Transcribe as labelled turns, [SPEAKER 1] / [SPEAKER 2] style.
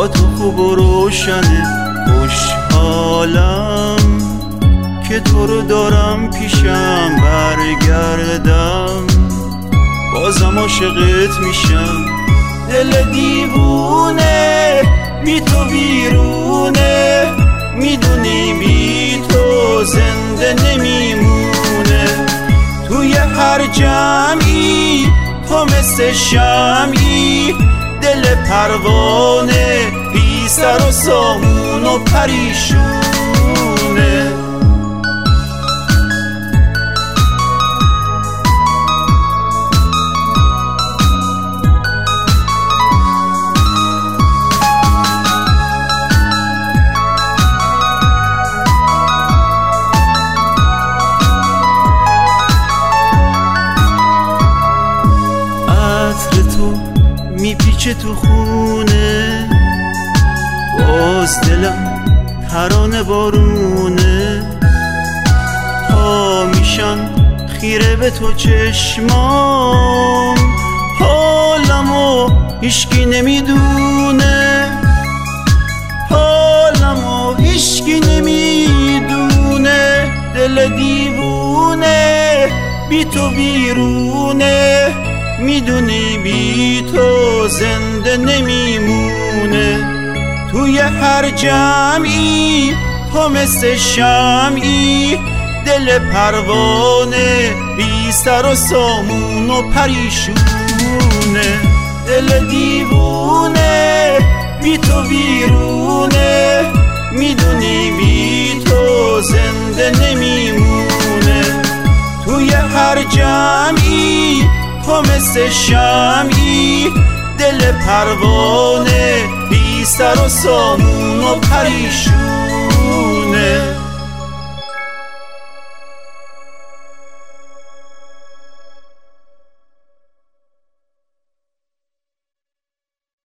[SPEAKER 1] با تو خوب و روشنه. خوشحالم که تو رو دارم پیشم، برگردم بازم عاشقت میشم. دل دیوونه بی تو بیرونه، میدونی بی تو زنده نمیمونه. توی هر جمعی تو مثل شمعی، دل پروانه بی سر و سامون و پریشونه. میپیچه تو خونه، باز دلم ترانه بارونه. پا میشن خیره به تو چشمام، حالمو هیچکی نمیدونه، حالمو هیچکی نمیدونه. دل دیوونه بی تو بیرونه، میدونی بی تو زنده نمیمونه. توی هر جمعی تو مثل شمعی، دل پروانه بی سر و سامون و پریشونه. دل دیوونه بی تو بیرونه، میدونی بی تو زنده نمیمونه. توی هر جمعی تو مثل شمعی، دل پروانه بی سر و سامون و پریشونه.